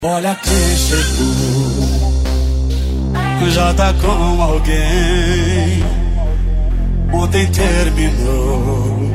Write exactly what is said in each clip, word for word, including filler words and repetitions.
Olha quem chegou, já tá com alguém. Ontem terminou,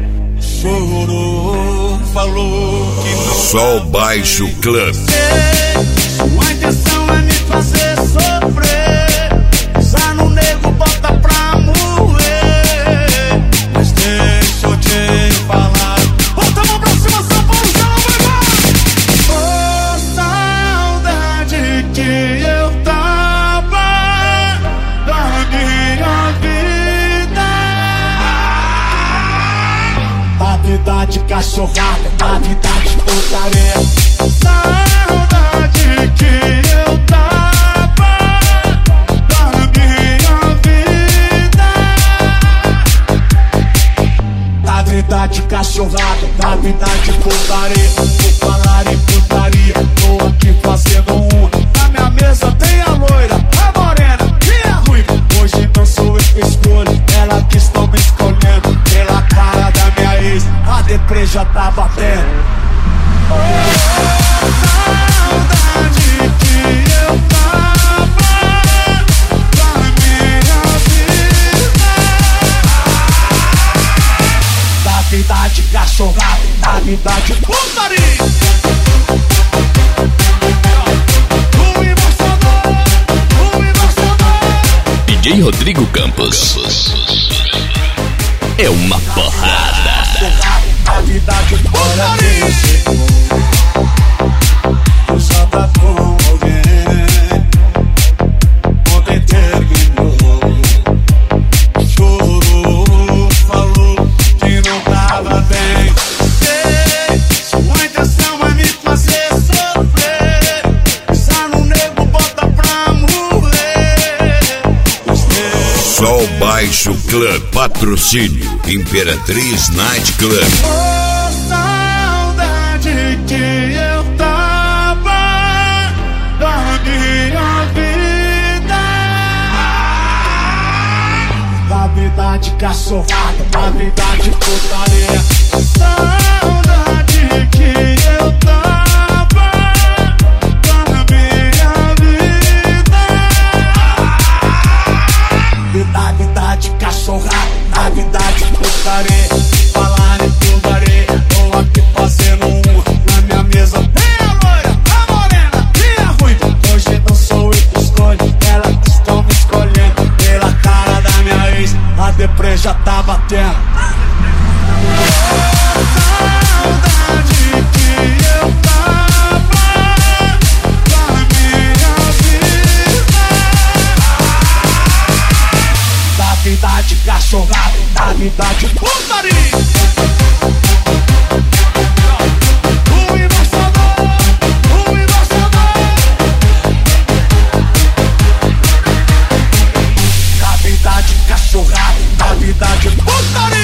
chorou, falou que não. Sol Baixo Club. Sua intenção é me fazer sofrer, já no nego bota pra morrer. Mas deixa eu te falar, bota a mão pra cima, São Paulo, já não vai mais. Oh, saudade que eu tava da minha vida. Da vida de cachorrada, da vida de putaria. Saudade que eu tava da minha vida. Da vida de cachorrada, da vida de putaria. Vou falar em putaria, tô aqui fazendo uma. Na minha mesa tem a loira, a morena e a ruiva. Hoje não sou eu que escolho, ela que estão me escolhendo. Pela cara da minha ex, a deprê já tá batendo. Oh, saudade que eu tava da minha vida. Da vida de cachorrada, da vida de putaria. O embaixador, o embaixador. D J Rodrigo Campos é uma porrada. Da vida de putaria. Já tá com alguém. Ontem terminou, chorou, falou que não tava bem. Sei, sua intenção é me fazer sofrer, já no nego bota pra morrer. Sol Baixo Club, patrocínio Imperatriz Night Club. Oh, saudade que eu tava da minha vida. Da vida de cachorrada, da vida de putaria. Saudade que eu tava da minha vida. Da vida de cachorrada, da vida de putaria. Falar em putaria, tô aqui fazendo uma. Na minha mesa tem a loira, a morena e a ruiva. Hoje não sou eu que escolho, ela que estão me escolhendo. Pela cara da minha ex, a deprê já tá batendo. Saudade que eu tava da minha vida. Da vida de cachorrada, da vida de putaria. O embaixador, o embaixador. Da vida de cachorrada, da vida de putaria.